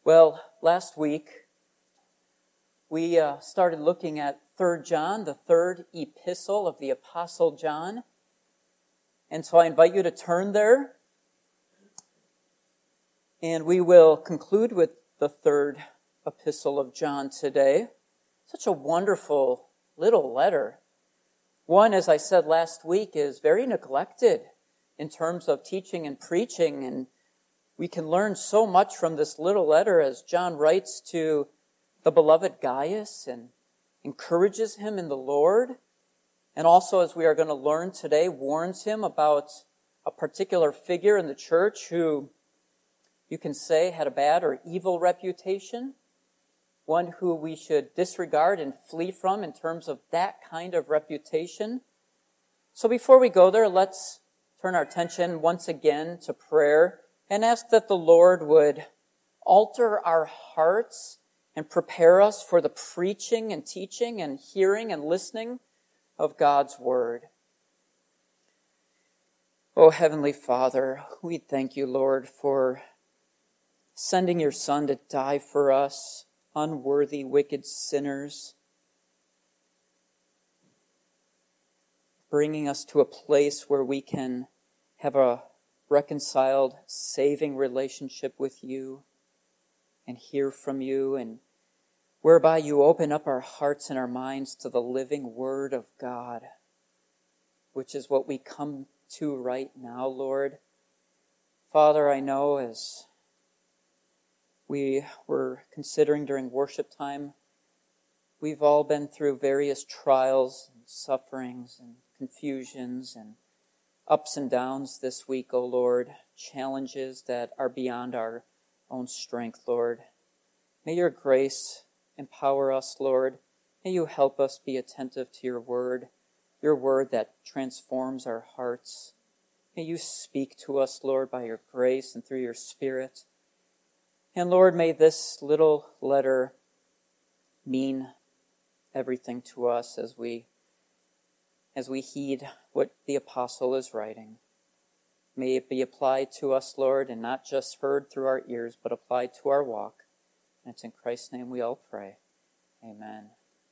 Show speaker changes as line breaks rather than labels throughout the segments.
Well, last week we started looking at 3 John, the third epistle of the Apostle John. And so I invite you to turn there. And we will conclude with the third epistle of John today. Such a wonderful little letter. One, as I said last week, is very neglected in terms of teaching and preaching, and we can learn so much from this little letter as John writes to the beloved Gaius and encourages him in the Lord. And also, as we are going to learn today, warns him about a particular figure in the church who you can say had a bad or evil reputation. One who we should disregard and flee from in terms of that kind of reputation. So before we go there, let's turn our attention once again to prayer and ask that the Lord would alter our hearts and prepare us for the preaching and teaching and hearing and listening of God's Word. Oh, Heavenly Father, we thank you, Lord, for sending your Son to die for us, unworthy, wicked sinners, bringing us to a place where we can have a reconciled, saving relationship with you and hear from you, and whereby you open up our hearts and our minds to the living Word of God, which is what we come to right now, Lord. Father, I know as we were considering during worship time, we've all been through various trials and sufferings and confusions and ups and downs this week, O Lord, challenges that are beyond our own strength, Lord. May your grace empower us, Lord. May you help us be attentive to your word that transforms our hearts. May you speak to us, Lord, by your grace and through your Spirit. And Lord, may this little letter mean everything to us as we heed what the apostle is writing. May it be applied to us, Lord, and not just heard through our ears, but applied to our walk. And it's in Christ's name we all pray. Amen.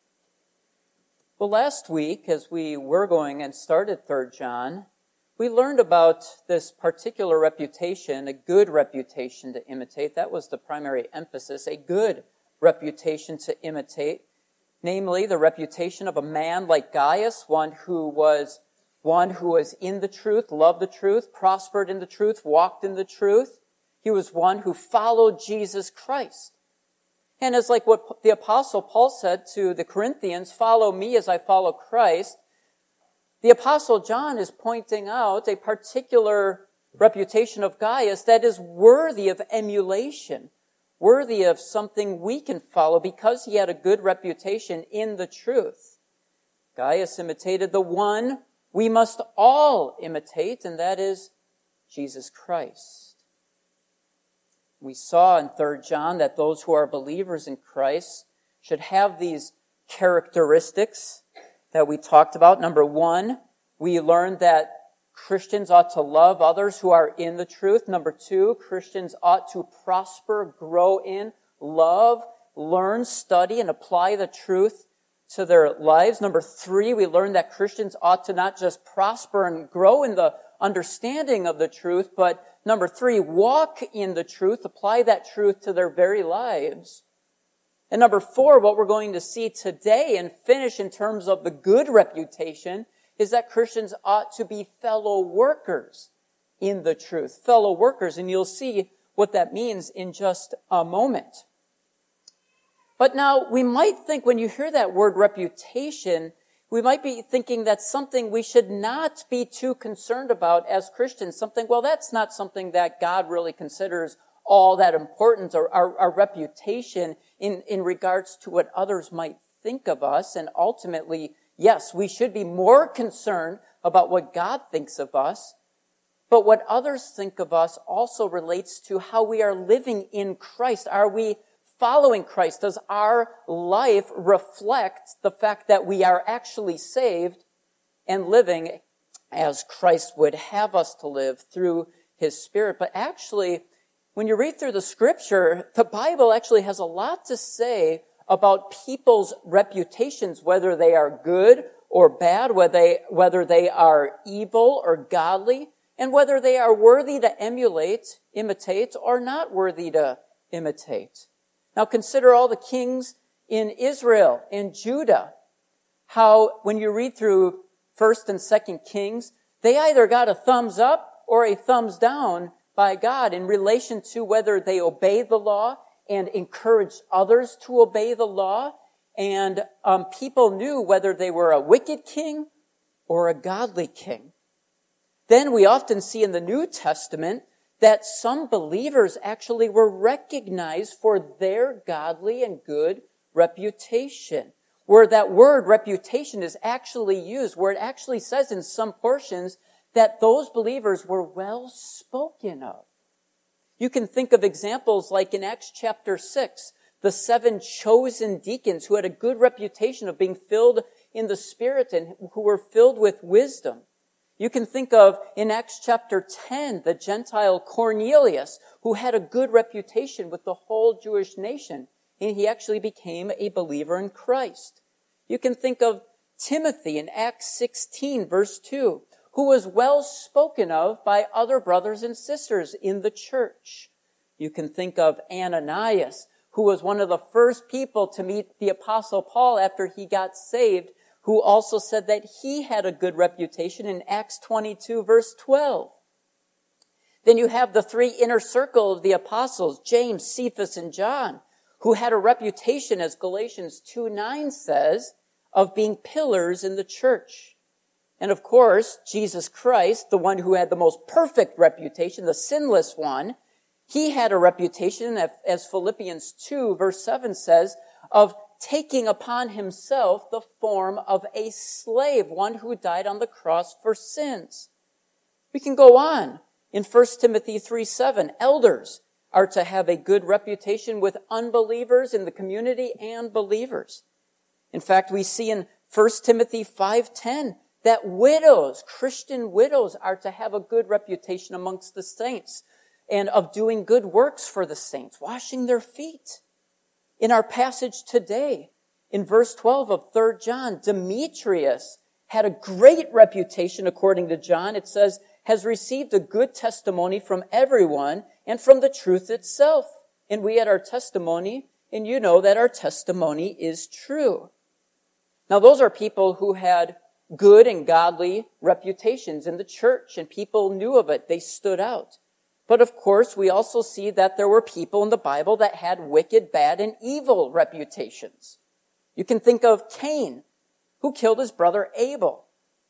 Well, last week, as we were going and started 3 John, we learned about this particular reputation, a good reputation to imitate. That was the primary emphasis, a good reputation to imitate. Namely, the reputation of a man like Gaius, one who was in the truth, loved the truth, prospered in the truth, walked in the truth. He was one who followed Jesus Christ. And as like what the Apostle Paul said to the Corinthians, follow me as I follow Christ, the Apostle John is pointing out a particular reputation of Gaius that is worthy of emulation, worthy of something we can follow because he had a good reputation in the truth. Gaius imitated the one we must all imitate, and that is Jesus Christ. We saw in 3 John that those who are believers in Christ should have these characteristics that we talked about. Number 1, we learned that Christians ought to love others who are in the truth. Number 2, Christians ought to prosper, grow in, love, learn, study, and apply the truth to their lives. Number 3, we learned that Christians ought to not just prosper and grow in the understanding of the truth, but number 3, walk in the truth, apply that truth to their very lives. And number 4, what we're going to see today and finish in terms of the good reputation is that Christians ought to be fellow workers in the truth. Fellow workers, and you'll see what that means in just a moment. But now, we might think when you hear that word reputation, we might be thinking that's something we should not be too concerned about as Christians. That's not something that God really considers all that important, or our reputation in regards to what others might think of us. And ultimately, yes, we should be more concerned about what God thinks of us. But what others think of us also relates to how we are living in Christ. Are we following Christ? Does our life reflect the fact that we are actually saved and living as Christ would have us to live through his Spirit? But actually, when you read through the scripture, the Bible actually has a lot to say about people's reputations, whether they are good or bad, whether they are evil or godly, and whether they are worthy to imitate, or not worthy to imitate. Now consider all the kings in Israel and Judah, how when you read through 1st and 2nd Kings, they either got a thumbs up or a thumbs down by God in relation to whether they obeyed the law and encouraged others to obey the law. And people knew whether they were a wicked king or a godly king. Then we often see in the New Testament that some believers actually were recognized for their godly and good reputation. Where that word reputation is actually used, where it actually says in some portions that those believers were well spoken of. You can think of examples like in Acts chapter 6, the 7 chosen deacons who had a good reputation of being filled in the Spirit and who were filled with wisdom. You can think of, in Acts chapter 10, the Gentile Cornelius, who had a good reputation with the whole Jewish nation, and he actually became a believer in Christ. You can think of Timothy in Acts 16, verse 2, who was well spoken of by other brothers and sisters in the church. You can think of Ananias, who was one of the first people to meet the Apostle Paul after he got saved, who also said that he had a good reputation in Acts 22, verse 12. Then you have the 3 inner circle of the apostles, James, Cephas, and John, who had a reputation, as Galatians 2:9 says, of being pillars in the church. And of course, Jesus Christ, the one who had the most perfect reputation, the sinless one, he had a reputation, as Philippians 2, verse 7 says, of taking upon himself the form of a slave, one who died on the cross for sins. We can go on. In 1 Timothy 3:7, elders are to have a good reputation with unbelievers in the community and believers. In fact, we see in 1 Timothy 5:10 that widows, Christian widows, are to have a good reputation amongst the saints and of doing good works for the saints, washing their feet. In our passage today, in verse 12 of 3 John, Demetrius had a great reputation according to John. It says, has received a good testimony from everyone and from the truth itself. And we had our testimony, and you know that our testimony is true. Now, those are people who had good and godly reputations in the church, and people knew of it. They stood out. But of course, we also see that there were people in the Bible that had wicked, bad, and evil reputations. You can think of Cain, who killed his brother Abel.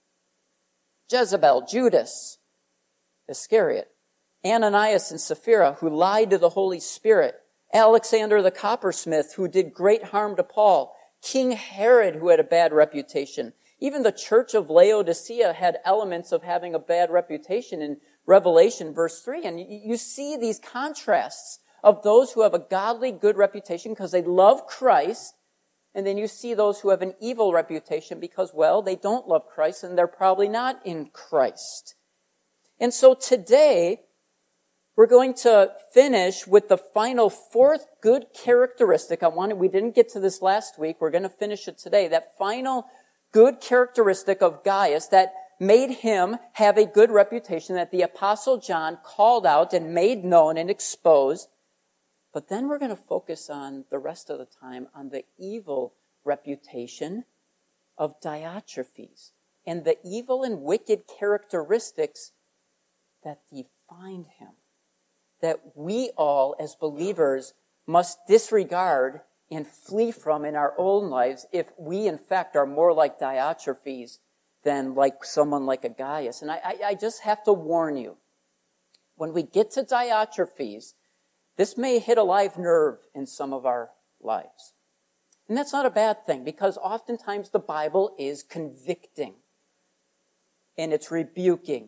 Jezebel, Judas, Iscariot, Ananias and Sapphira, who lied to the Holy Spirit, Alexander the coppersmith, who did great harm to Paul, King Herod, who had a bad reputation. Even the church of Laodicea had elements of having a bad reputation in Revelation verse 3. And you see these contrasts of those who have a godly, good reputation because they love Christ, and then you see those who have an evil reputation because, well, they don't love Christ and they're probably not in Christ. And so today, we're going to finish with the final 4th good characteristic. We didn't get to this last week. We're going to finish it today. That final good characteristic of Gaius that made him have a good reputation, that the Apostle John called out and made known and exposed. But then we're going to focus on the rest of the time on the evil reputation of Diotrephes and the evil and wicked characteristics that defined him, that we all as believers must disregard and flee from in our own lives if we in fact are more like Diotrephes than like someone like a Gaius. And I just have to warn you, when we get to Diotrephes, this may hit a live nerve in some of our lives. And that's not a bad thing, because oftentimes the Bible is convicting and it's rebuking.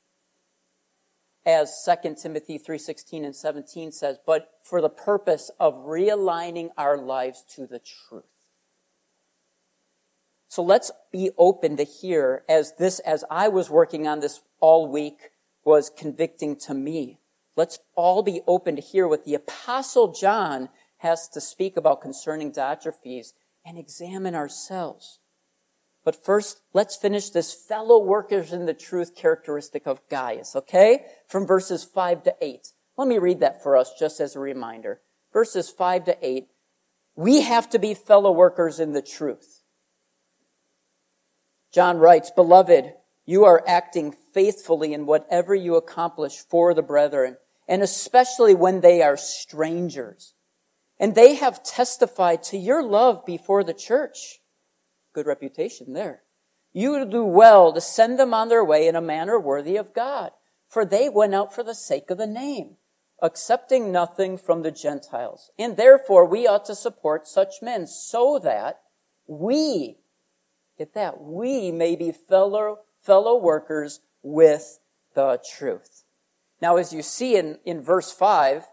As 2 Timothy 3:16 and 17 says, but for the purpose of realigning our lives to the truth. So let's be open to hear, as I was working on this all week, was convicting to me. let's all be open to hear what the Apostle John has to speak about concerning Diotrephes and examine ourselves. But first, let's finish this fellow workers in the truth characteristic of Gaius, okay? From verses 5 to 8. Let me read that for us just as a reminder. Verses 5 to 8. We have to be fellow workers in the truth. John writes, Beloved, you are acting faithfully in whatever you accomplish for the brethren, and especially when they are strangers. And they have testified to your love before the church. Good reputation there. You do well to send them on their way in a manner worthy of God, for they went out for the sake of the name, accepting nothing from the Gentiles. And therefore we ought to support such men so that we, get that, we may be fellow workers with the truth. Now, as you see in verse 5,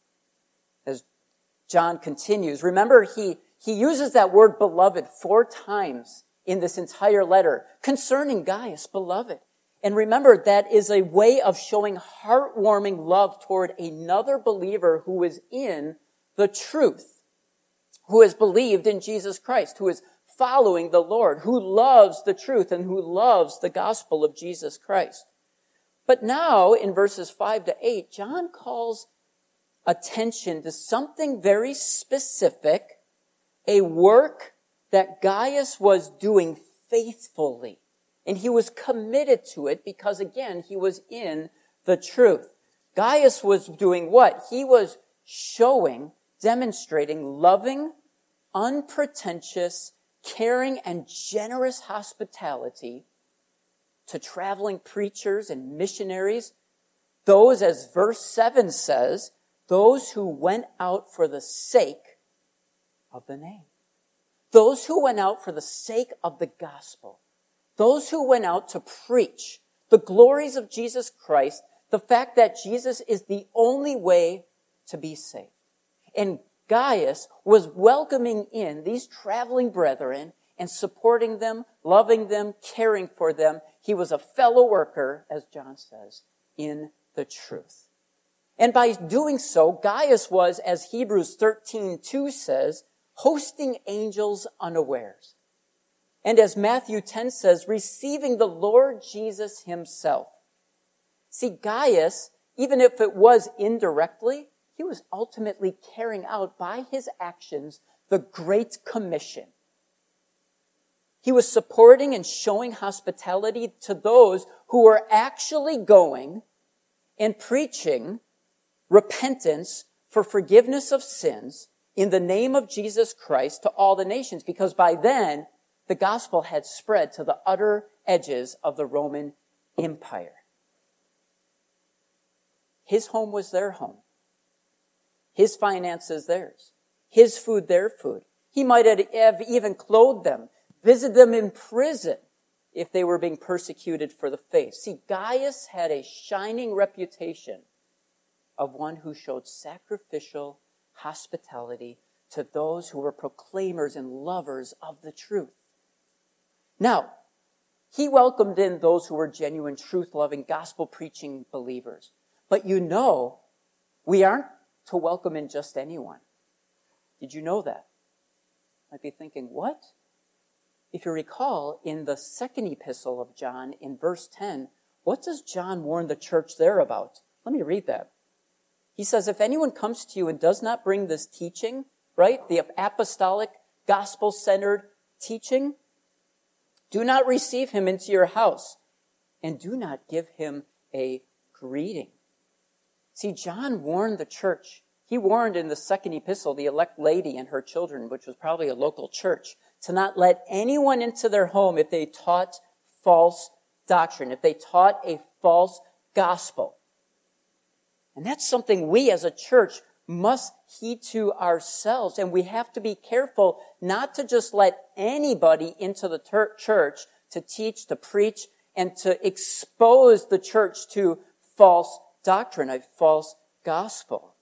as John continues, remember he uses that word beloved 4 times in this entire letter concerning Gaius, beloved. And remember, that is a way of showing heartwarming love toward another believer who is in the truth, who has believed in Jesus Christ, who is following the Lord, who loves the truth and who loves the gospel of Jesus Christ. But now, in verses 5 to 8, John calls attention to something very specific, a work that Gaius was doing faithfully. And he was committed to it because, again, he was in the truth. Gaius was doing what? He was demonstrating loving, unpretentious, caring, and generous hospitality to traveling preachers and missionaries. Those, as verse 7 says, those who went out for the sake of the name. Those who went out for the sake of the gospel. Those who went out to preach the glories of Jesus Christ, the fact that Jesus is the only way to be saved. And Gaius was welcoming in these traveling brethren and supporting them, loving them, caring for them. He was a fellow worker, as John says, in the truth. And by doing so, Gaius was, as Hebrews 13:2 says, hosting angels unawares. And as Matthew 10 says, receiving the Lord Jesus himself. See, Gaius, even if it was indirectly, he was ultimately carrying out by his actions the Great Commission. He was supporting and showing hospitality to those who were actually going and preaching repentance for forgiveness of sins in the name of Jesus Christ to all the nations, because by then the gospel had spread to the utter edges of the Roman Empire. His home was their home. His finances theirs. His food their food. He might have even clothed them, visited them in prison if they were being persecuted for the faith. See, Gaius had a shining reputation of one who showed sacrificial hospitality to those who were proclaimers and lovers of the truth. Now, he welcomed in those who were genuine, truth-loving, gospel-preaching believers. But you know, we aren't to welcome in just anyone. Did you know that? You might be thinking, what? If you recall, in the second epistle of John, in verse 10, what does John warn the church there about? Let me read that. He says, if anyone comes to you and does not bring this teaching, right, the apostolic, gospel-centered teaching, do not receive him into your house, and do not give him a greeting. See, John warned the church. He warned in the second epistle the elect lady and her children, which was probably a local church, to not let anyone into their home if they taught false doctrine, if they taught a false gospel. And that's something we as a church must heed to ourselves. And we have to be careful not to just let anybody into the church to teach, to preach, and to expose the church to false doctrine, a false gospel.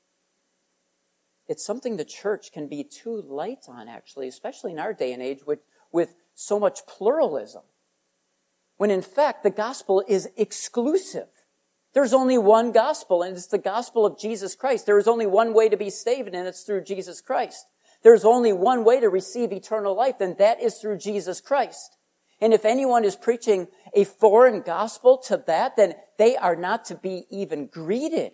It's something the church can be too light on, actually, especially in our day and age with so much pluralism. When in fact, the gospel is exclusive. There's only one gospel, and it's the gospel of Jesus Christ. There is only one way to be saved, and it's through Jesus Christ. There's only one way to receive eternal life, and that is through Jesus Christ. And if anyone is preaching a foreign gospel to that, then they are not to be even greeted.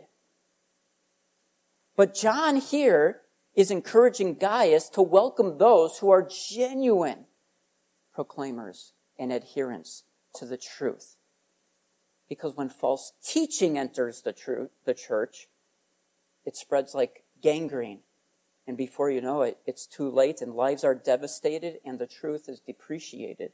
But John here is encouraging Gaius to welcome those who are genuine proclaimers and adherents to the truth. Because when false teaching enters the church, it spreads like gangrene. And before you know it, it's too late and lives are devastated and the truth is depreciated.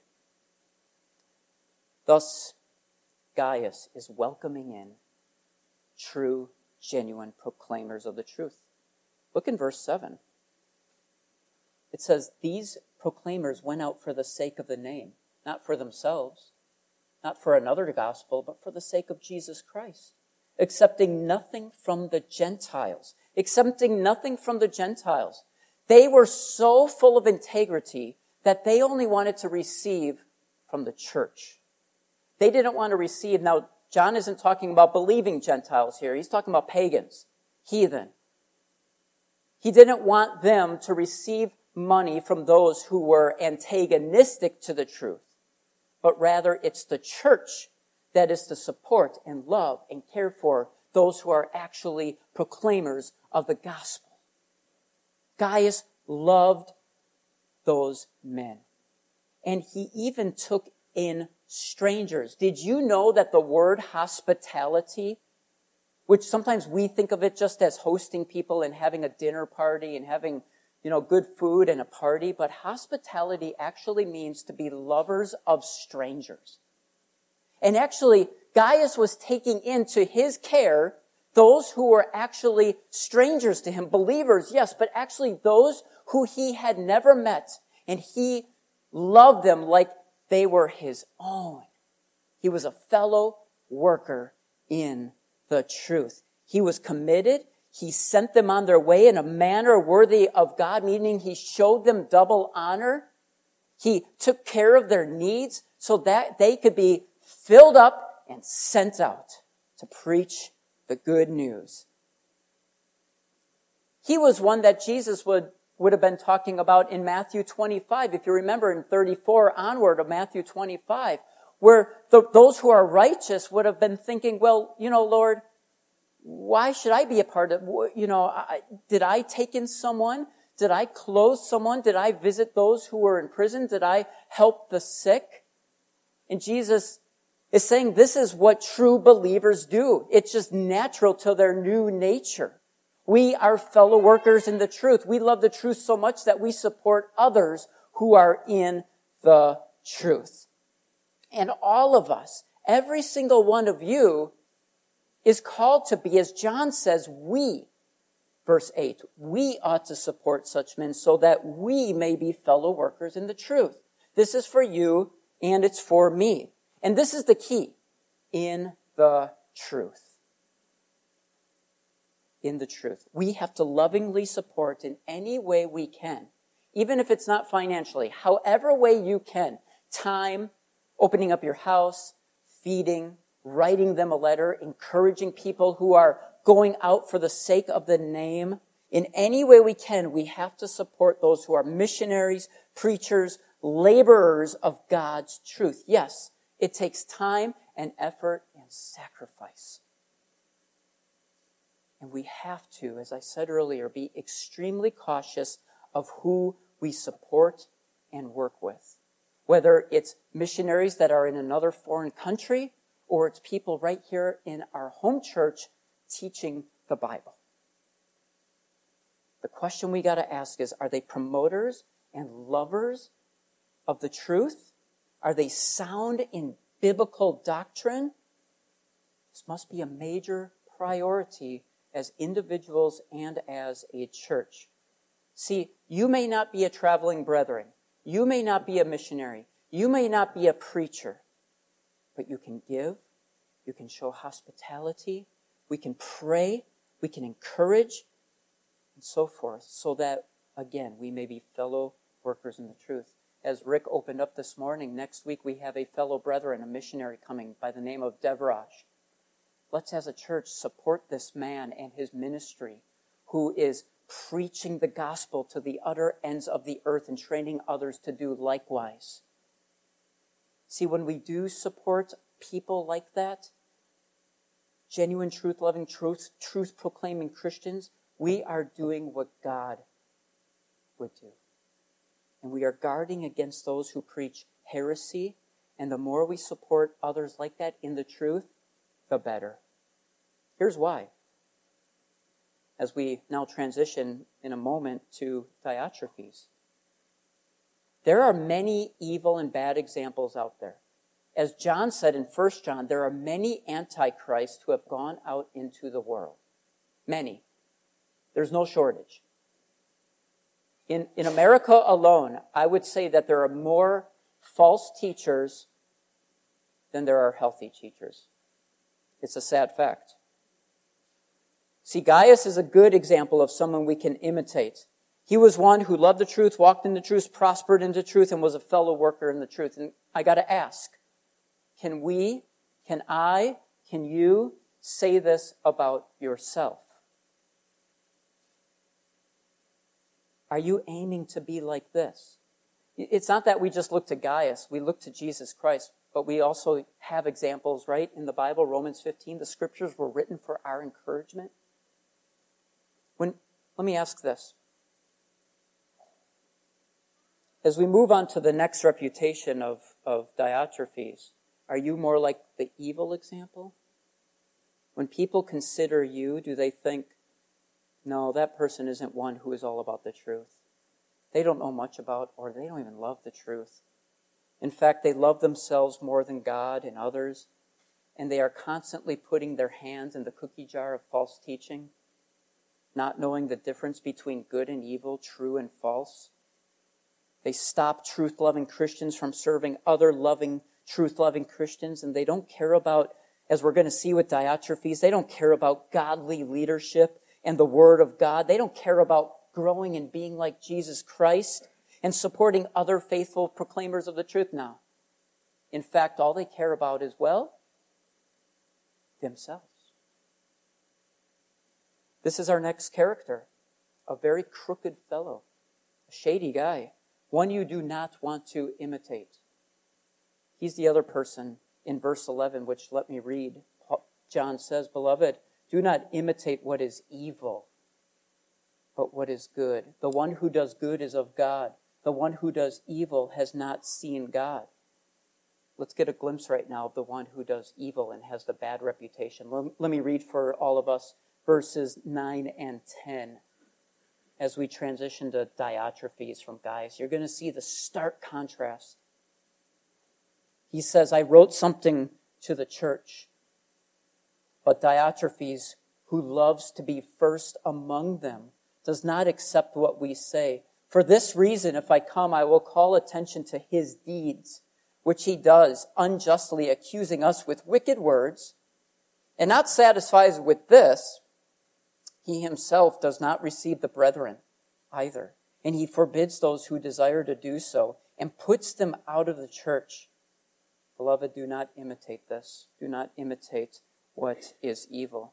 Thus, Gaius is welcoming in true, genuine proclaimers of the truth. Look in verse 7. It says, these proclaimers went out for the sake of the name, not for themselves, not for another gospel, but for the sake of Jesus Christ, accepting nothing from the Gentiles. Accepting nothing from the Gentiles. They were so full of integrity that they only wanted to receive from the church. They didn't want to receive. Now, John isn't talking about believing Gentiles here. He's talking about pagans, heathen. He didn't want them to receive money from those who were antagonistic to the truth, but rather it's the church that is to support and love and care for those who are actually proclaimers of the gospel. Gaius loved those men, and he even took in strangers. Did you know that the word hospitality, which sometimes we think of it just as hosting people and having a dinner party and having, good food and a party, but hospitality actually means to be lovers of strangers. And actually, Gaius was taking into his care those who were actually strangers to him, believers, yes, but actually those who he had never met, and he loved them like they were his own. He was a fellow worker in the truth. He was committed. He sent them on their way in a manner worthy of God, meaning he showed them double honor. He took care of their needs so that they could be filled up and sent out to preach the good news. He was one that Jesus would have been talking about in Matthew 25. If you remember in 34 onward of Matthew 25, where those who are righteous would have been thinking, well, Lord, why should I be a part of, did I take in someone? Did I clothe someone? Did I visit those who were in prison? Did I help the sick? And Jesus is saying this is what true believers do. It's just natural to their new nature. We are fellow workers in the truth. We love the truth so much that we support others who are in the truth. And all of us, every single one of you, is called to be, as John says, verse 8, we ought to support such men so that we may be fellow workers in the truth. This is for you and it's for me. And this is the key, in the truth. In the truth. We have to lovingly support in any way we can, even if it's not financially, however way you can. Time, opening up your house, feeding, writing them a letter, encouraging people who are going out for the sake of the name. In any way we can, we have to support those who are missionaries, preachers, laborers of God's truth. Yes, it takes time and effort and sacrifice. And we have to, as I said earlier, be extremely cautious of who we support and work with. Whether it's missionaries that are in another foreign country, or it's people right here in our home church teaching the Bible. The question we got to ask is, are they promoters and lovers of the truth? Are they sound in biblical doctrine? This must be a major priority as individuals and as a church. See, you may not be a traveling brethren. You may not be a missionary. You may not be a preacher. But you can give. You can show hospitality. We can pray. We can encourage. And so forth. So that, again, we may be fellow workers in the truth. As Rick opened up this morning, next week we have a fellow brethren, a missionary coming by the name of Devraj. let's as a church support this man and his ministry who is preaching the gospel to the utter ends of the earth and training others to do likewise. See, when we do support people like that, genuine truth-loving, truth-proclaiming Christians, we are doing what God would do. And we are guarding against those who preach heresy, and the more we support others like that in the truth, the better. Here's why. As we now transition in a moment to Diotrephes. There are many evil and bad examples out there. As John said in 1 John, there are many antichrists who have gone out into the world. Many. There's no shortage. In America alone, I would say that there are more false teachers than there are healthy teachers. It's a sad fact. See, Gaius is a good example of someone we can imitate. He was one who loved the truth, walked in the truth, prospered in the truth, and was a fellow worker in the truth. And I got to ask, can you say this about yourself? Are you aiming to be like this? It's not that we just look to Gaius, we look to Jesus Christ, but we also have examples, right? In the Bible, Romans 15, the scriptures were written for our encouragement. Let me ask this. As we move on to the next reputation of Diotrephes, are you more like the evil example? When people consider you, do they think, no, that person isn't one who is all about the truth. They don't know much about, or they don't even love the truth. In fact, they love themselves more than God and others, and they are constantly putting their hands in the cookie jar of false teaching, not knowing the difference between good and evil, true and false. They stop truth-loving Christians from serving other loving, truth-loving Christians, and they don't care about, as we're going to see with Diotrephes, they don't care about godly leadership and the Word of God. They don't care about growing and being like Jesus Christ and supporting other faithful proclaimers of the truth now. In fact, all they care about is, well, themselves. This is our next character, a very crooked fellow, a shady guy, one you do not want to imitate. He's the other person in verse 11, which let me read. John says, "Beloved, do not imitate what is evil, but what is good. The one who does good is of God. The one who does evil has not seen God." Let's get a glimpse right now of the one who does evil and has the bad reputation. Let me read for all of us verses 9 and 10 as we transition to Diotrephes from Gaius. You're going to see the stark contrast. He says, "I wrote something to the church, but Diotrephes, who loves to be first among them, does not accept what we say. For this reason, if I come, I will call attention to his deeds, which he does, unjustly accusing us with wicked words. And not satisfied with this, he himself does not receive the brethren either. And he forbids those who desire to do so and puts them out of the church. Beloved, do not imitate this. Do not imitate what is evil."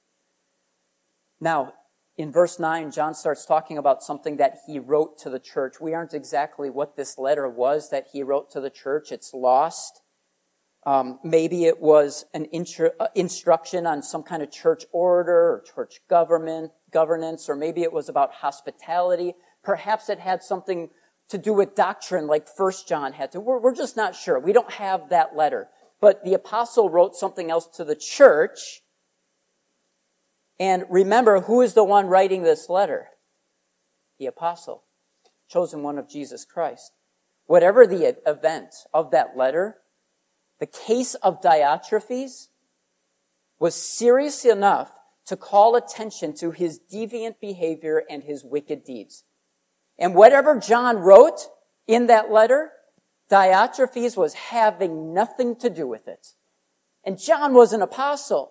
Now, in verse 9, John starts talking about something that he wrote to the church. We aren't exactly what this letter was that he wrote to the church. It's lost. Maybe it was an instruction on some kind of church order or church governance, or maybe it was about hospitality. Perhaps it had something to do with doctrine like 1 John had to. We're just not sure. We don't have that letter. But the apostle wrote something else to the church. And remember, who is the one writing this letter? The apostle, chosen one of Jesus Christ. Whatever the event of that letter, the case of Diotrephes was serious enough to call attention to his deviant behavior and his wicked deeds. And whatever John wrote in that letter, Diotrephes was having nothing to do with it. And John was an apostle.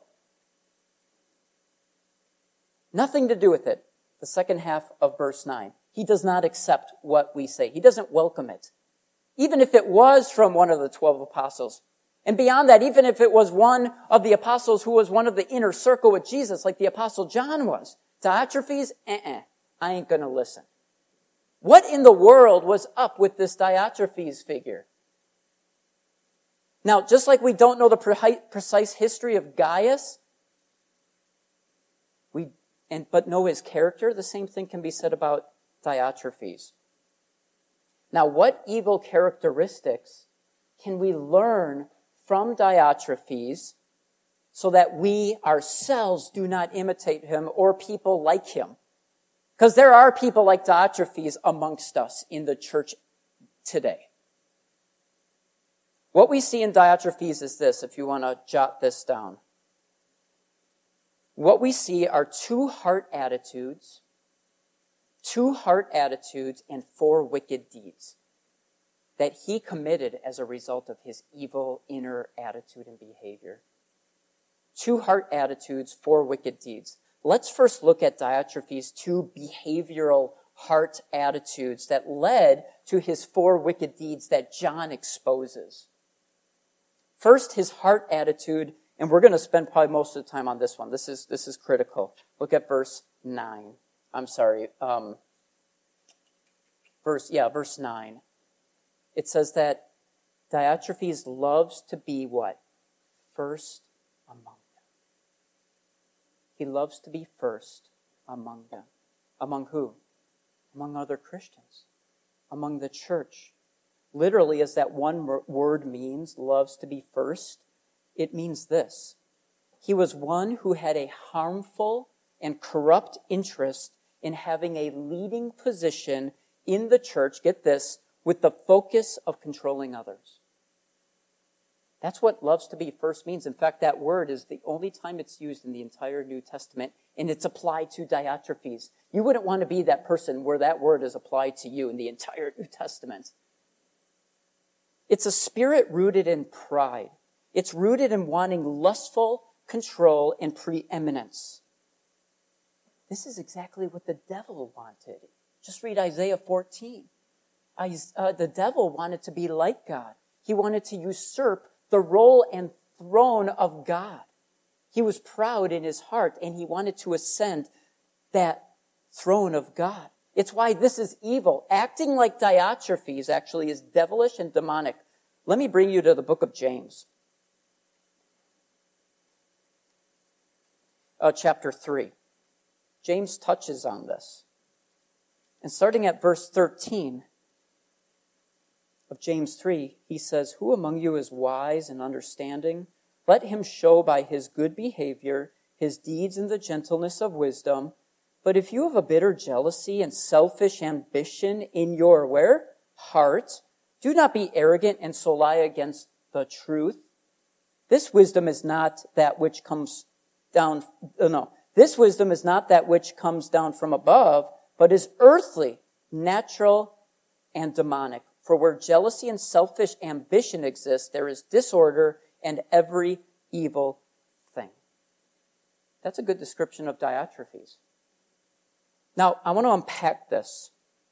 Nothing to do with it. The second half of verse 9. He does not accept what we say. He doesn't welcome it. Even if it was from one of the 12 apostles. And beyond that, even if it was one of the apostles who was one of the inner circle with Jesus, like the apostle John was, Diotrephes, I ain't going to listen. What in the world was up with this Diotrephes figure? Now, just like we don't know the precise history of Gaius, but know his character, the same thing can be said about Diotrephes. Now, what evil characteristics can we learn from Diotrephes so that we ourselves do not imitate him or people like him? Because there are people like Diotrephes amongst us in the church today. What we see in Diotrephes is this, if you want to jot this down. What we see are two heart attitudes and 4 wicked deeds that he committed as a result of his evil inner attitude and behavior. 2 heart attitudes, 4 wicked deeds. Let's first look at Diotrephes' 2 behavioral heart attitudes that led to his 4 wicked deeds that John exposes. First, his heart attitude, and we're going to spend probably most of the time on this one. This is critical. Look at verse 9. Verse 9. It says that Diotrephes loves to be what? First among them. He loves to be first among them. Among who? Among other Christians. Among the church. Literally, as that one word means, loves to be first, it means this. He was one who had a harmful and corrupt interest in having a leading position in the church, get this, with the focus of controlling others. That's what loves to be first means. In fact, that word is the only time it's used in the entire New Testament, and it's applied to Diotrephes. You wouldn't want to be that person where that word is applied to you in the entire New Testament. It's a spirit rooted in pride. It's rooted in wanting lustful control and preeminence. This is exactly what the devil wanted. Just read Isaiah 14. The devil wanted to be like God. He wanted to usurp the role and throne of God. He was proud in his heart, and he wanted to ascend that throne of God. It's why this is evil. Acting like Diotrephes actually is devilish and demonic. Let me bring you to the book of James. Chapter 3. James touches on this. And starting at verse 13 of James 3, he says, "Who among you is wise and understanding? Let him show by his good behavior his deeds in the gentleness of wisdom. But if you have a bitter jealousy and selfish ambition in your," where? Heart. "Do not be arrogant and so lie against the truth. This wisdom is not that which comes down, This wisdom is not that which comes down from above, but is earthly, natural, and demonic. For where jealousy and selfish ambition exist, there is disorder and every evil thing." That's a good description of Diotrephes. Now, I want to unpack this.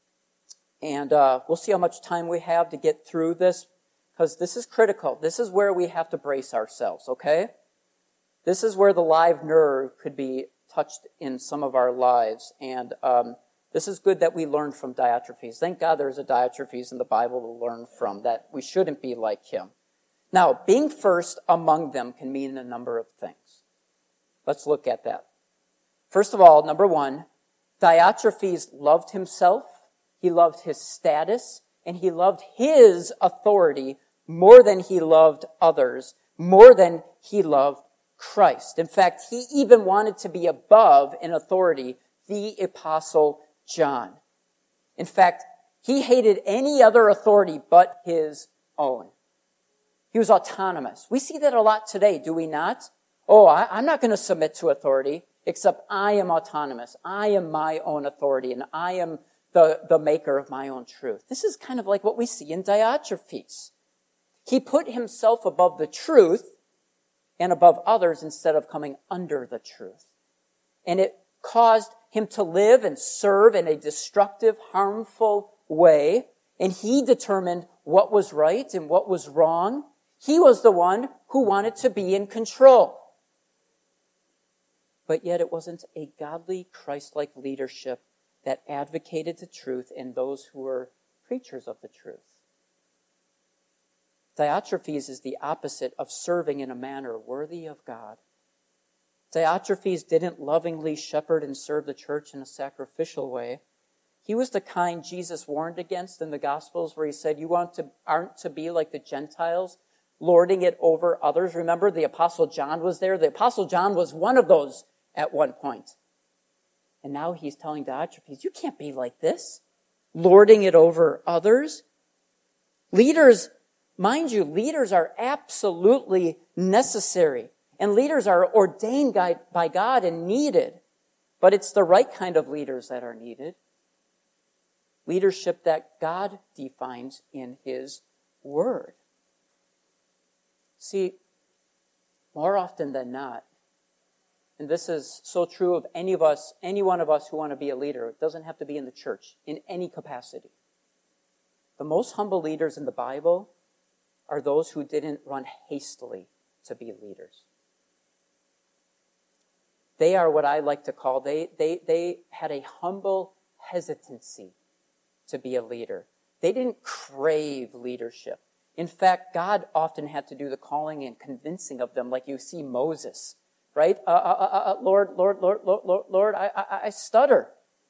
And we'll see how much time we have to get through this, because this is critical. This is where we have to brace ourselves, okay? This is where the live nerve could be touched in some of our lives. And this is good that we learn from Diotrephes. Thank God there's a Diotrephes in the Bible to learn from, that we shouldn't be like him. Now, being first among them can mean a number of things. Let's look at that. First of all, number 1, Diotrephes loved himself. He loved his status, and he loved his authority more than he loved others, more than he loved Christ. In fact, he even wanted to be above in authority the Apostle John. In fact, he hated any other authority but his own. He was autonomous. We see that a lot today, do we not? I'm not going to submit to authority, except I am autonomous. I am my own authority, and I am the maker of my own truth. This is kind of like what we see in Diotrephes. He put himself above the truth and above others instead of coming under the truth. And it caused him to live and serve in a destructive, harmful way. And he determined what was right and what was wrong. He was the one who wanted to be in control. But yet it wasn't a godly, Christ-like leadership that advocated the truth and those who were preachers of the truth. Diotrephes is the opposite of serving in a manner worthy of God. Diotrephes didn't lovingly shepherd and serve the church in a sacrificial way. He was the kind Jesus warned against in the Gospels, where he said, you aren't to be like the Gentiles, lording it over others. Remember, the Apostle John was there. The Apostle John was one of those at one point. And now he's telling Diotrephes, you can't be like this, lording it over others. Leaders, mind you, leaders are absolutely necessary. And leaders are ordained by God and needed. But it's the right kind of leaders that are needed. Leadership that God defines in His Word. See, more often than not, and this is so true of any one of us who want to be a leader. It doesn't have to be in the church, in any capacity. The most humble leaders in the Bible are those who didn't run hastily to be leaders. They are what I like to call, they had a humble hesitancy to be a leader. They didn't crave leadership. In fact, God often had to do the calling and convincing of them, like you see Moses, right? Lord, I stutter.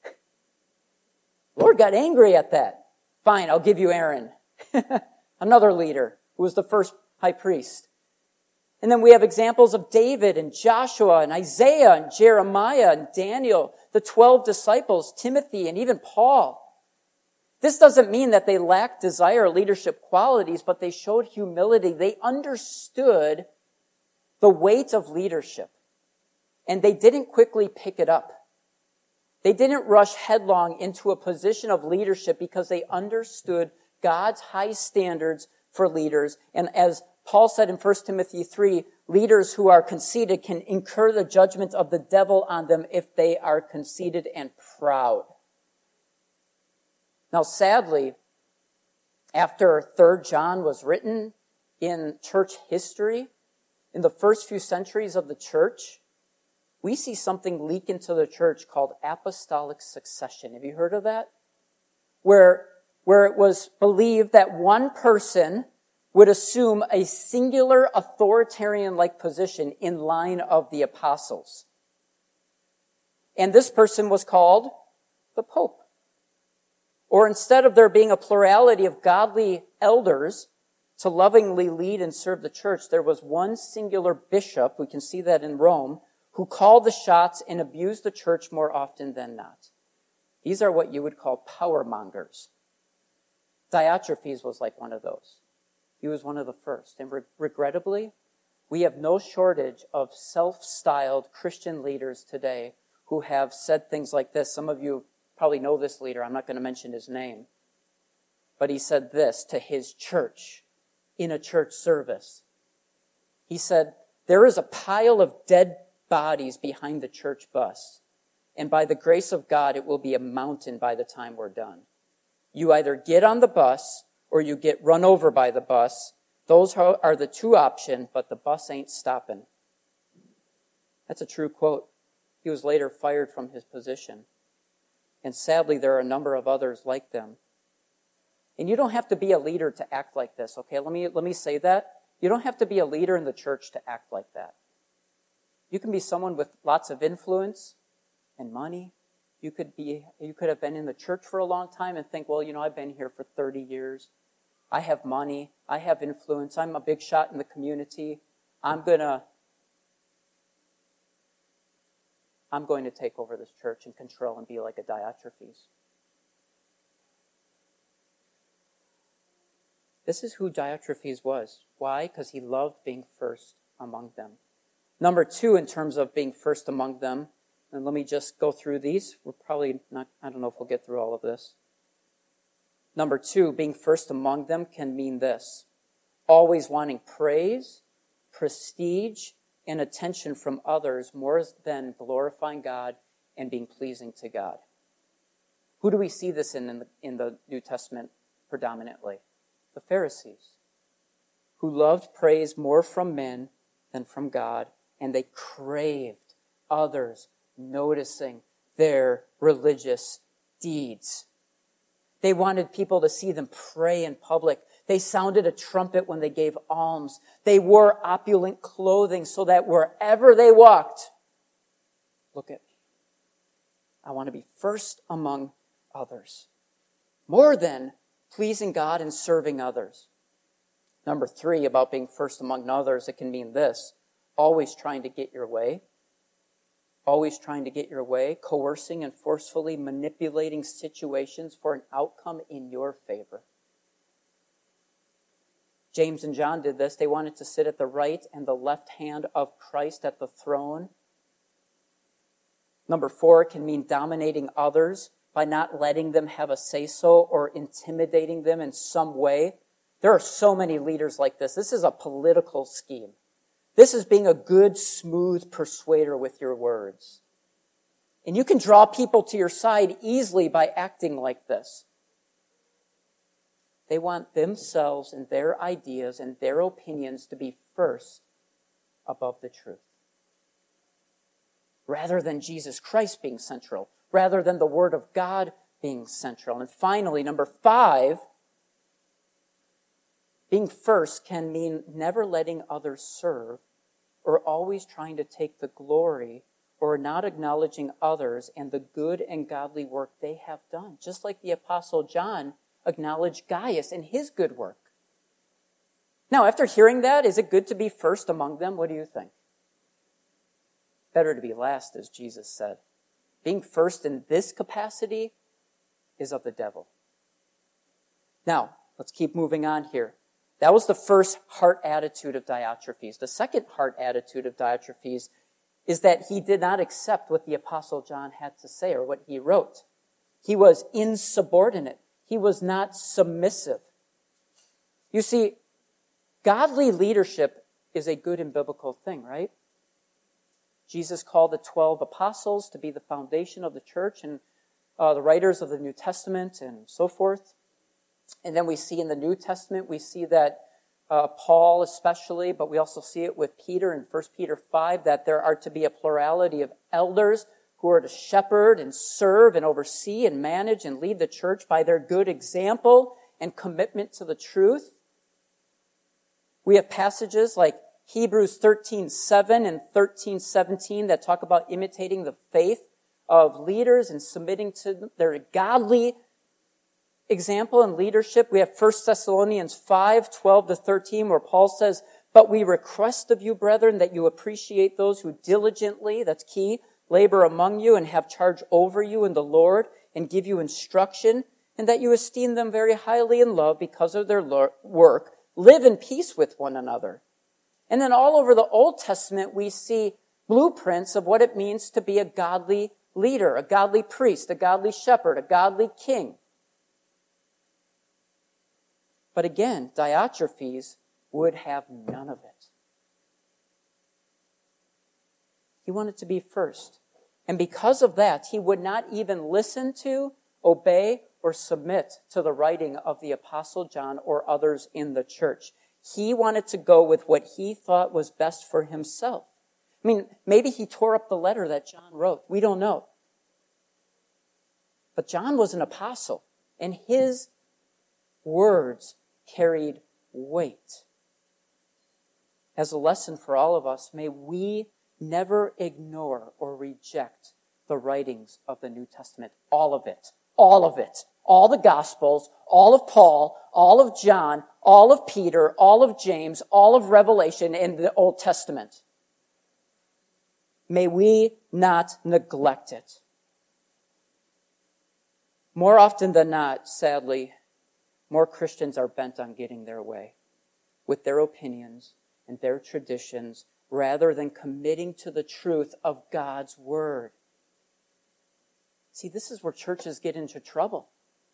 Lord got angry at that. Fine, I'll give you Aaron. Another leader who was the first high priest. And then we have examples of David and Joshua and Isaiah and Jeremiah and Daniel, the 12 disciples, Timothy, and even Paul. This doesn't mean that they lacked desire or leadership qualities, but they showed humility. They understood the weight of leadership, and they didn't quickly pick it up. They didn't rush headlong into a position of leadership because they understood God's high standards for leaders. And as Paul said in 1 Timothy 3, leaders who are conceited can incur the judgment of the devil on them if they are conceited and proud. Now, sadly, after 3 John was written in church history, in the first few centuries of the church, we see something leak into the church called apostolic succession. Have you heard of that? Where it was believed that one person would assume a singular authoritarian-like position in line of the apostles. And this person was called the Pope. Or instead of there being a plurality of godly elders to lovingly lead and serve the church, there was one singular bishop, we can see that in Rome, who called the shots and abused the church more often than not. These are what you would call power mongers. Diotrephes was like one of those. He was one of the first. And regrettably, we have no shortage of self-styled Christian leaders today who have said things like this. Some of you probably know this leader. I'm not going to mention his name. But he said this to his church in a church service. He said, "There is a pile of dead bodies behind the church bus, and by the grace of God, it will be a mountain by the time we're done. You either get on the bus or you get run over by the bus. Those are the two options, but the bus ain't stopping." That's a true quote. He was later fired from his position. And sadly, there are a number of others like them. And you don't have to be a leader to act like this, okay? Let me say that. You don't have to be a leader in the church to act like that. You can be someone with lots of influence and money. You could have been in the church for a long time and think, well, I've been here for 30 years. I have money. I have influence. I'm a big shot in the community. I'm going to take over this church and control and be like a Diotrephes. This is who Diotrephes was. Why? Because he loved being first among them. Number 2, in terms of being first among them, and let me just go through these. We're probably not, I don't know if we'll get through all of this. Number 2, being first among them can mean this: always wanting praise, prestige, and attention from others more than glorifying God and being pleasing to God. Who do we see this in the New Testament predominantly? The Pharisees. who loved praise more from men than from God, and they craved others noticing their religious deeds. They wanted people to see them pray in public. They sounded a trumpet when they gave alms. They wore opulent clothing so that wherever they walked, look at me. I want to be first among others, more than pleasing God and serving others. Number 3, about being first among others, it can mean this: always trying to get your way. Always trying to get your way, coercing and forcefully manipulating situations for an outcome in your favor. James and John did this. They wanted to sit at the right and the left hand of Christ at the throne. Number 4, it can mean dominating others by not letting them have a say-so or intimidating them in some way. There are so many leaders like this. This is a political scheme. This is being a good, smooth persuader with your words. And you can draw people to your side easily by acting like this. They want themselves and their ideas and their opinions to be first above the truth, rather than Jesus Christ being central, rather than the Word of God being central. And finally, number 5, being first can mean never letting others serve or always trying to take the glory or not acknowledging others and the good and godly work they have done. Just like the Apostle John acknowledged Gaius and his good work. Now, after hearing that, is it good to be first among them? What do you think? Better to be last, as Jesus said. Being first in this capacity is of the devil. Now, let's keep moving on here. That was the first heart attitude of Diotrephes. The second heart attitude of Diotrephes is that he did not accept what the Apostle John had to say or what he wrote. He was insubordinate. He was not submissive. You see, godly leadership is a good and biblical thing, right? Jesus called the 12 apostles to be the foundation of the church and the writers of the New Testament and so forth. And then we see in the New Testament, we see that Paul especially, but we also see it with Peter in 1 Peter 5, that there are to be a plurality of elders who are to shepherd and serve and oversee and manage and lead the church by their good example and commitment to the truth. We have passages like Hebrews 13:7 and 13:17 that talk about imitating the faith of leaders and submitting to their godly example and leadership. We have 1 Thessalonians 5:12-13 where Paul says, "But we request of you, brethren, that you appreciate those who diligently," that's key, "labor among you and have charge over you in the Lord and give you instruction, and that you esteem them very highly in love because of their work. Live in peace with one another." And then all over the Old Testament, we see blueprints of what it means to be a godly leader, a godly priest, a godly shepherd, a godly king. But again, Diotrephes would have none of it. He wanted to be first. And because of that, he would not even listen to, obey, or submit to the writing of the Apostle John or others in the church. He wanted to go with what he thought was best for himself. I mean, maybe he tore up the letter that John wrote. We don't know. But John was an apostle, and his words carried weight. As a lesson for all of us, may we never ignore or reject the writings of the New Testament. All of it. All of it. All the Gospels, all of Paul, all of John, all of Peter, all of James, all of Revelation and the Old Testament. May we not neglect it. More often than not, sadly, more Christians are bent on getting their way with their opinions and their traditions rather than committing to the truth of God's Word. See, this is where churches get into trouble.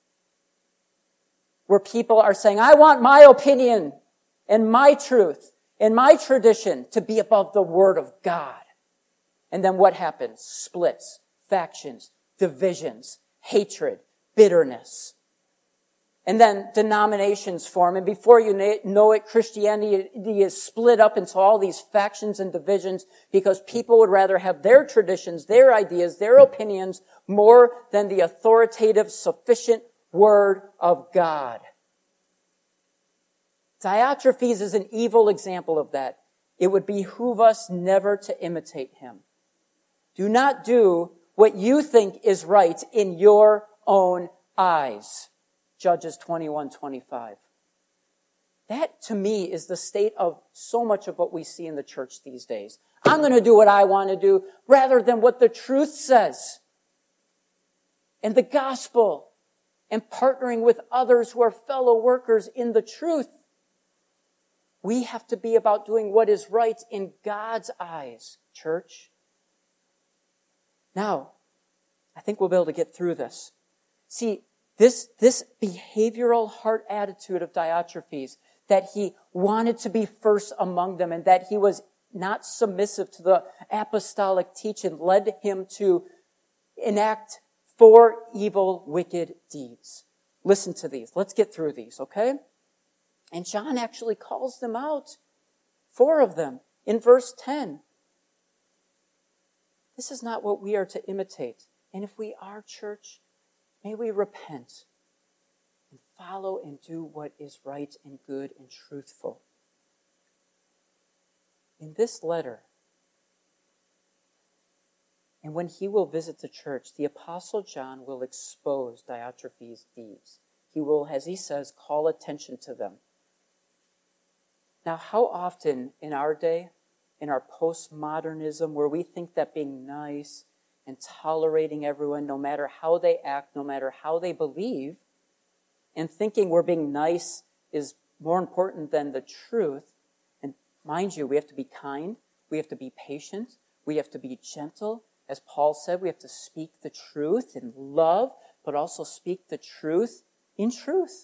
Where people are saying, I want my opinion and my truth and my tradition to be above the Word of God. And then what happens? Splits, factions, divisions, hatred, bitterness. And then denominations form, and before you know it, Christianity is split up into all these factions and divisions because people would rather have their traditions, their ideas, their opinions more than the authoritative, sufficient Word of God. Diotrephes is an evil example of that. It would behoove us never to imitate him. Do not do what you think is right in your own eyes. Judges 21:25. That, to me, is the state of so much of what we see in the church these days. I'm going to do what I want to do rather than what the truth says. And the gospel, and partnering with others who are fellow workers in the truth. We have to be about doing what is right in God's eyes, church. Now, I think we'll be able to get through this. See, this behavioral heart attitude of Diotrephes, that he wanted to be first among them and that he was not submissive to the apostolic teaching, led him to enact 4 evil, wicked deeds. Listen to these. Let's get through these, okay? And John actually calls them out, 4 of them, in verse 10. This is not what we are to imitate. And if we are, church, may we repent and follow and do what is right and good and truthful. In this letter, and when he will visit the church, the Apostle John will expose Diotrephes' deeds. He will, as he says, call attention to them. Now, how often in our day, in our postmodernism, where we think that being nice and tolerating everyone, no matter how they act, no matter how they believe, and thinking we're being nice is more important than the truth. And mind you, we have to be kind, we have to be patient, we have to be gentle. As Paul said, we have to speak the truth in love, but also speak the truth in truth.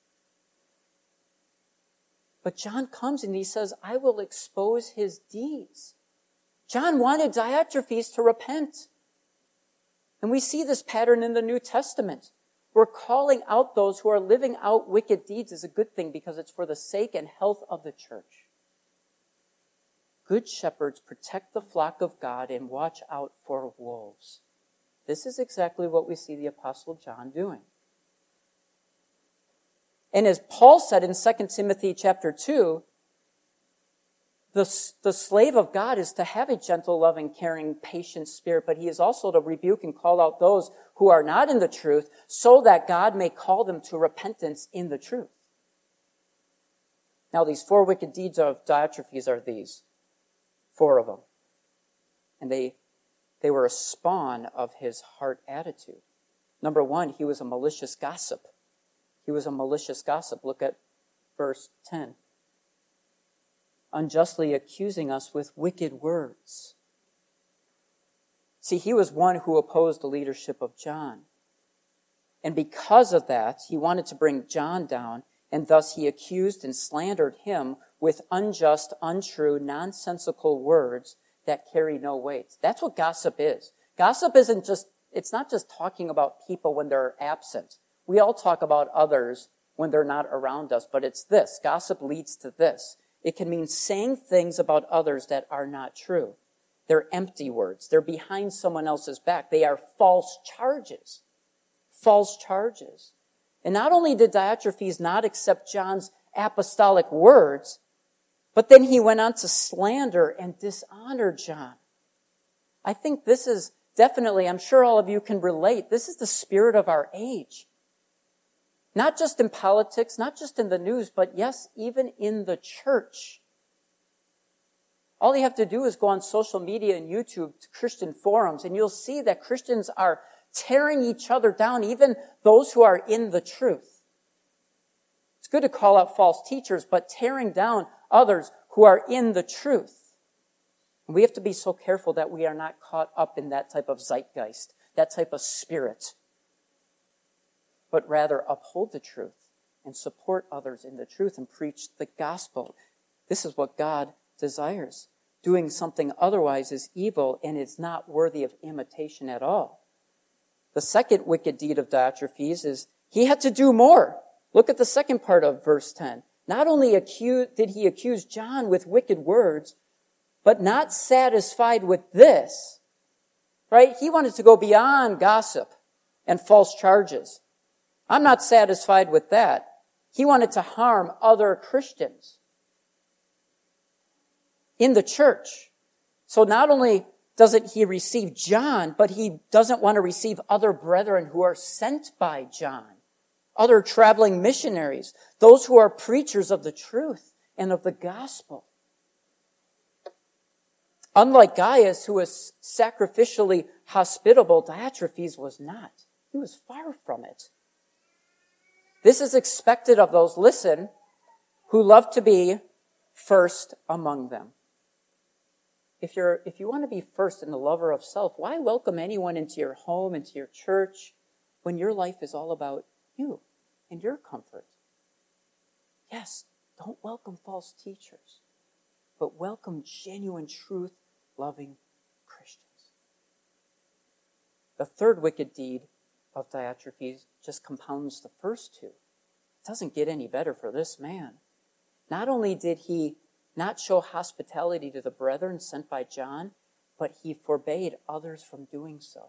But John comes and he says, I will expose his deeds. John wanted Diotrephes to repent. And we see this pattern in the New Testament. We're calling out those who are living out wicked deeds is a good thing because it's for the sake and health of the church. Good shepherds protect the flock of God and watch out for wolves. This is exactly what we see the Apostle John doing. And as Paul said in 2 Timothy chapter 2, the slave of God is to have a gentle, loving, caring, patient spirit, but he is also to rebuke and call out those who are not in the truth so that God may call them to repentance in the truth. Now, these 4 wicked deeds of Diotrephes are these. 4 of them. And they were a spawn of his heart attitude. Number 1, he was a malicious gossip. He was a malicious gossip. Look at verse 10. Unjustly accusing us with wicked words. See, he was one who opposed the leadership of John. And because of that, he wanted to bring John down, and thus he accused and slandered him with unjust, untrue, nonsensical words that carry no weight. That's what gossip is. Gossip it's not just talking about people when they're absent. We all talk about others when they're not around us, but it's this. Gossip leads to this. It can mean saying things about others that are not true. They're empty words. They're behind someone else's back. They are false charges. False charges. And not only did Diotrephes not accept John's apostolic words, but then he went on to slander and dishonor John. I think this is definitely, I'm sure all of you can relate, this is the spirit of our age. Not just in politics, not just in the news, but yes, even in the church. All you have to do is go on social media and YouTube, Christian forums, and you'll see that Christians are tearing each other down, even those who are in the truth. It's good to call out false teachers, but tearing down others who are in the truth. And we have to be so careful that we are not caught up in that type of zeitgeist, that type of spirit, but rather uphold the truth and support others in the truth and preach the gospel. This is what God desires. Doing something otherwise is evil and it's not worthy of imitation at all. The second wicked deed of Diotrephes is he had to do more. Look at the second part of verse 10. Not only did he accuse John with wicked words, but not satisfied with this, right? He wanted to go beyond gossip and false charges. I'm not satisfied with that. He wanted to harm other Christians in the church. So not only doesn't he receive John, but he doesn't want to receive other brethren who are sent by John, other traveling missionaries, those who are preachers of the truth and of the gospel. Unlike Gaius, who was sacrificially hospitable, Diotrephes was not. He was far from it. This is expected of those, listen, who love to be first among them. If you want to be first and the lover of self, why welcome anyone into your home, into your church, when your life is all about you and your comfort? Yes, don't welcome false teachers, but welcome genuine, truth-loving Christians. The third wicked deed of Diotrephes just compounds the first two. It doesn't get any better for this man. Not only did he not show hospitality to the brethren sent by John, but he forbade others from doing so.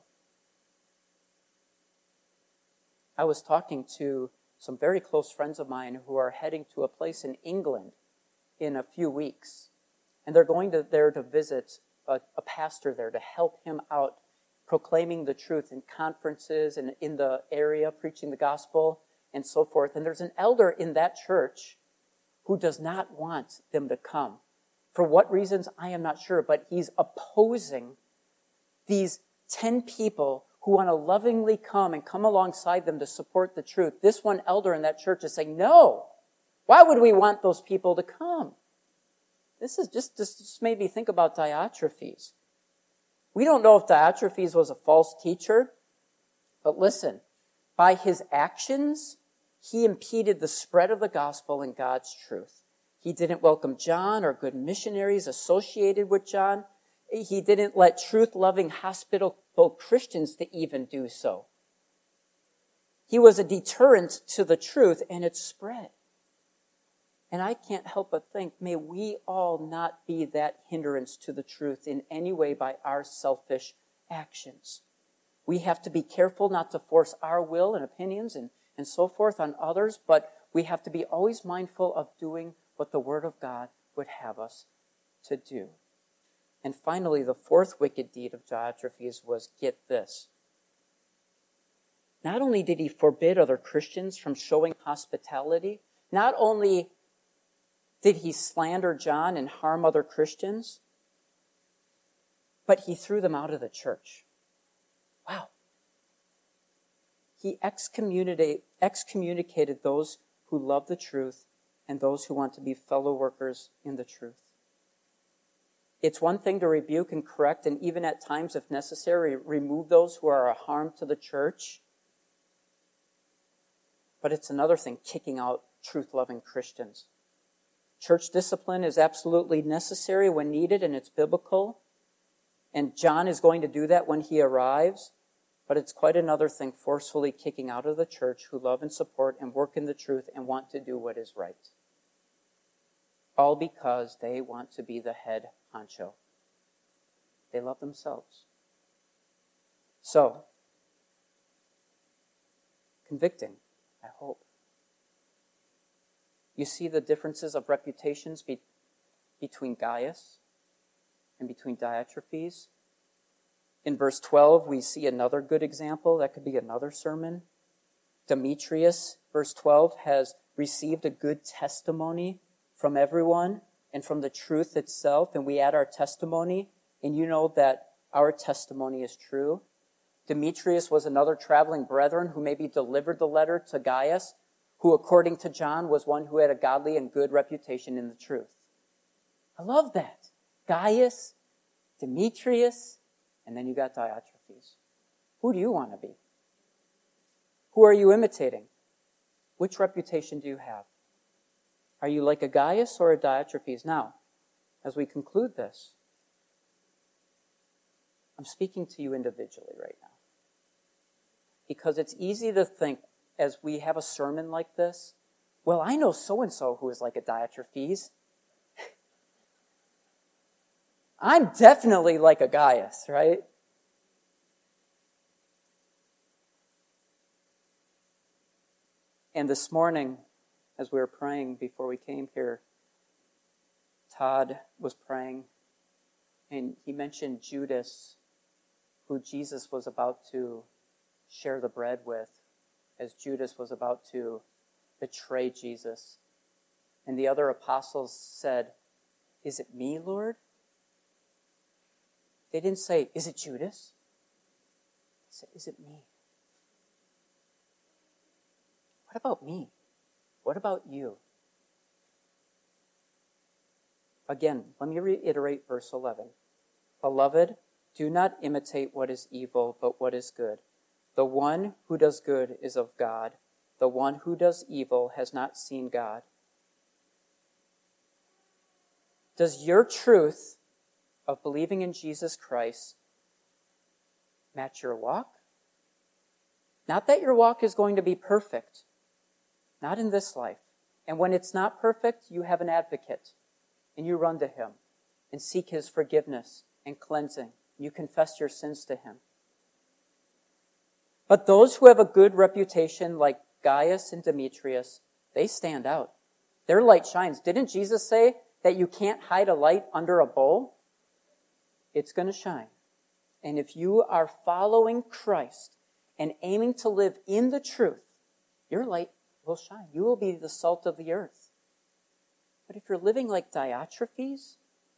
I was talking to some very close friends of mine who are heading to a place in England in a few weeks. And they're going there to visit a pastor there to help him out proclaiming the truth in conferences and in the area, preaching the gospel and so forth. And there's an elder in that church who does not want them to come. For what reasons, I am not sure, but he's opposing these 10 people who want to lovingly come and come alongside them to support the truth. This one elder in that church is saying, no, why would we want those people to come? This just made me think about Diotrephes. We don't know if Diotrephes was a false teacher, but listen, by his actions, he impeded the spread of the gospel and God's truth. He didn't welcome John or good missionaries associated with John. He didn't let truth-loving, hospitable Christians to even do so. He was a deterrent to the truth and its spread. And I can't help but think, may we all not be that hindrance to the truth in any way by our selfish actions. We have to be careful not to force our will and opinions and so forth on others, but we have to be always mindful of doing what the Word of God would have us to do. And finally, the fourth wicked deed of Diotrephes was, get this. Not only did he forbid other Christians from showing hospitality, not only did he slander John and harm other Christians, but he threw them out of the church. Wow. He excommunicated those who love the truth and those who want to be fellow workers in the truth. It's one thing to rebuke and correct, and even at times, if necessary, remove those who are a harm to the church. But it's another thing kicking out truth-loving Christians. Church discipline is absolutely necessary when needed, and it's biblical. And John is going to do that when he arrives. But it's quite another thing forcefully kicking out of the church who love and support and work in the truth and want to do what is right. All because they want to be the head honcho. They love themselves. So, convicting, I hope. You see the differences of reputations between Gaius and between Diotrephes. In verse 12, we see another good example. That could be another sermon. Demetrius, verse 12, has received a good testimony from everyone and from the truth itself, and we add our testimony, and you know that our testimony is true. Demetrius was another traveling brethren who maybe delivered the letter to Gaius, who, according to John, was one who had a godly and good reputation in the truth. I love that. Gaius, Demetrius, and then you got Diotrephes. Who do you want to be? Who are you imitating? Which reputation do you have? Are you like a Gaius or a Diotrephes? Now, as we conclude this, I'm speaking to you individually right now. Because it's easy to think, as we have a sermon like this, well, I know so-and-so who is like a Diotrephes. I'm definitely like a Gaius, right? And this morning, as we were praying before we came here, Todd was praying, and he mentioned Judas, who Jesus was about to share the bread with, as Judas was about to betray Jesus. And the other apostles said, "Is it me, Lord?" They didn't say, "Is it Judas?" They said, "Is it me?" What about me? What about you? Again, let me reiterate verse 11. Beloved, do not imitate what is evil, but what is good. The one who does good is of God. The one who does evil has not seen God. Does your truth of believing in Jesus Christ match your walk? Not that your walk is going to be perfect. Not in this life. And when it's not perfect, you have an advocate. And you run to him and seek his forgiveness and cleansing. You confess your sins to him. But those who have a good reputation, like Gaius and Demetrius, they stand out. Their light shines. Didn't Jesus say that you can't hide a light under a bowl? It's going to shine. And if you are following Christ and aiming to live in the truth, your light will shine. You will be the salt of the earth. But if you're living like Diotrephes,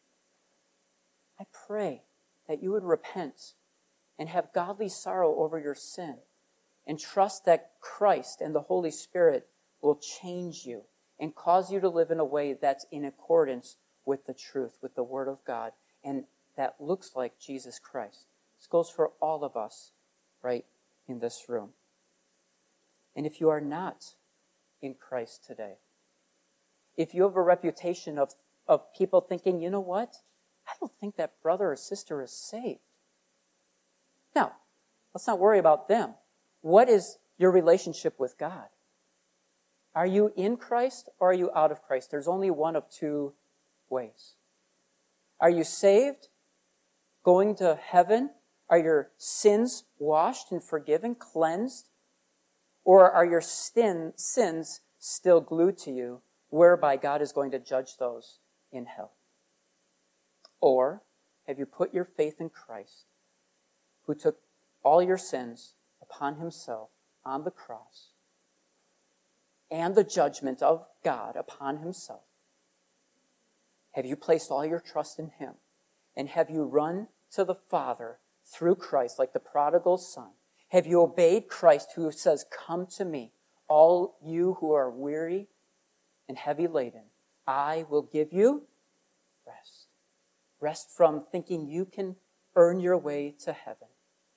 I pray that you would repent and have godly sorrow over your sin and trust that Christ and the Holy Spirit will change you and cause you to live in a way that's in accordance with the truth, with the Word of God, and that looks like Jesus Christ. This goes for all of us right in this room. And if you are not in Christ today, if you have a reputation of people thinking, you know what? I don't think that brother or sister is saved. Now, let's not worry about them. What is your relationship with God? Are you in Christ or are you out of Christ? There's only one of two ways. Are you saved? Going to heaven? Are your sins washed and forgiven, cleansed? Or are your sins still glued to you, whereby God is going to judge those in hell? Or have you put your faith in Christ, who took all your sins upon himself on the cross, and the judgment of God upon himself? Have you placed all your trust in him? And have you run to the Father through Christ like the prodigal son? Have you obeyed Christ, who says, "Come to me, all you who are weary and heavy laden, I will give you rest." Rest from thinking you can earn your way to heaven.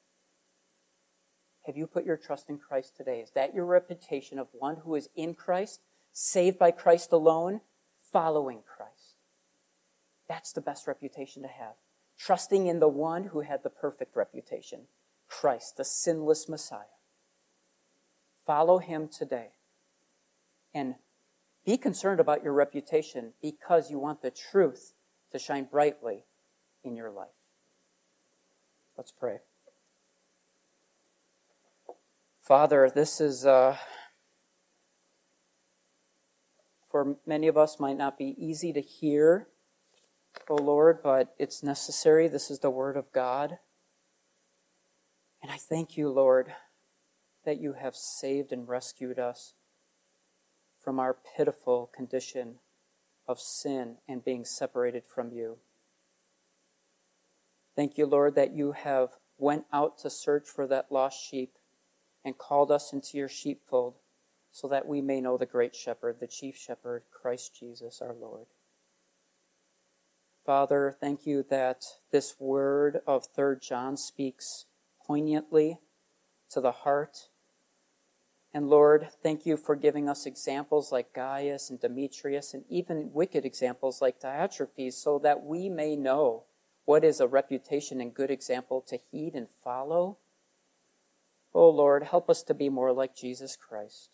Have you put your trust in Christ today? Is that your reputation of one who is in Christ, saved by Christ alone, following Christ? That's the best reputation to have. Trusting in the one who had the perfect reputation, Christ, the sinless Messiah. Follow him today. And be concerned about your reputation because you want the truth to shine brightly in your life. Let's pray. Father, this is, for many of us, might not be easy to hear, O Lord, but it's necessary. This is the Word of God. And I thank you, Lord, that you have saved and rescued us from our pitiful condition of sin and being separated from you. Thank you, Lord, that you have went out to search for that lost sheep and called us into your sheepfold so that we may know the great shepherd, the chief shepherd, Christ Jesus our Lord. Father, thank you that this word of 3 John speaks poignantly to the heart. And Lord, thank you for giving us examples like Gaius and Demetrius and even wicked examples like Diotrephes so that we may know what is a reputation and good example to heed and follow. Oh Lord, help us to be more like Jesus Christ.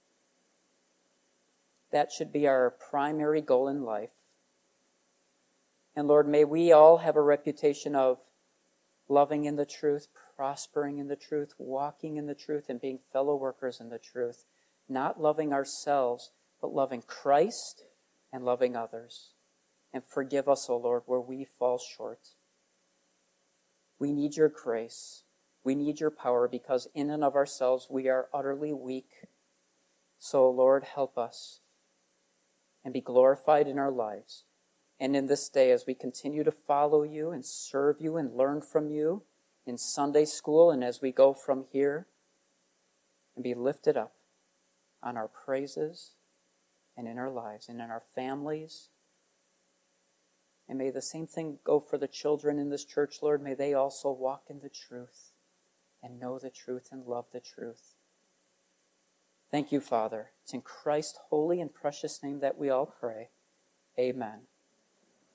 That should be our primary goal in life. And Lord, may we all have a reputation of loving in the truth, prospering in the truth, walking in the truth, and being fellow workers in the truth. Not loving ourselves, but loving Christ and loving others. And forgive us, O Lord, where we fall short. We need your grace. We need your power, because in and of ourselves we are utterly weak. So, Lord, help us and be glorified in our lives. And in this day, as we continue to follow you and serve you and learn from you in Sunday school, and as we go from here, and be lifted up on our praises and in our lives and in our families. And may the same thing go for the children in this church, Lord. May they also walk in the truth and know the truth and love the truth. Thank you, Father. It's in Christ's holy and precious name that we all pray. Amen.